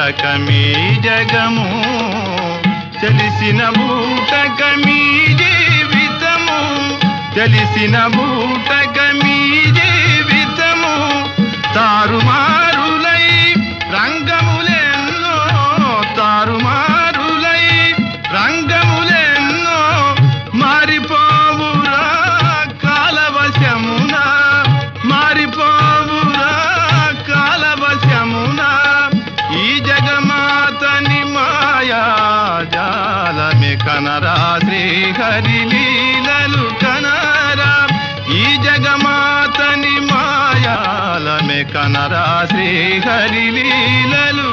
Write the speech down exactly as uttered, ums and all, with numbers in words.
బూటకమీ జగము తెలిసిన బూటకమీ జీవితము తెలిసిన బూటకమీ జీవితము తారుమారులై రంగములెన్నో తారుమారులై రంగములెన్నో మారిపోవురా కాలవశమున మారిపోవురా కాలవశమున ఈ జగమాతని మాయా జాలమే కనరా శ్రీహరి లీలలు కనరా ఈ జగమాతని మాయాలమే కనరా శ్రీహరి లీలలు